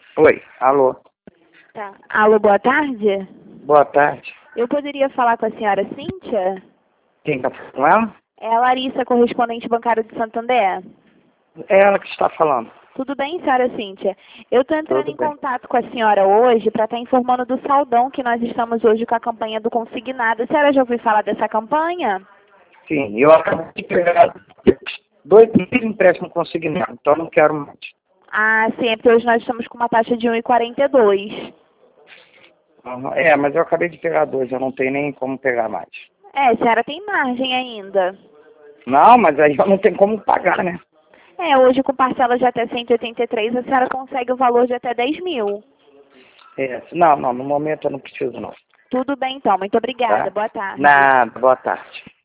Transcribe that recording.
Oi, alô. Tá. Alô, boa tarde. Boa tarde. Eu poderia falar com a senhora Cíntia? Quem está falando? É a Larissa, correspondente bancária de Santander. É ela que está falando. Tudo bem, senhora Cíntia? Eu estou entrando Tudo em bem. contato com a senhora hoje para estar informando do saldão que nós estamos hoje com a campanha do Consignado. A senhora já ouviu falar dessa campanha? Sim, eu acabei de pegar 2 empréstimos consignados, então não quero mais. Ah, sim, é porque hoje nós estamos com uma taxa de 1,42. É, mas eu acabei de pegar 2, eu não tenho nem como pegar mais. É, a senhora tem margem ainda. Não, mas aí eu não tenho como pagar, né? É, hoje com parcela de até 183, a senhora consegue o valor de até 10 mil. É, não, no momento eu não preciso não. Tudo bem, então. Muito obrigada. Tá? Boa tarde. Nada, boa tarde.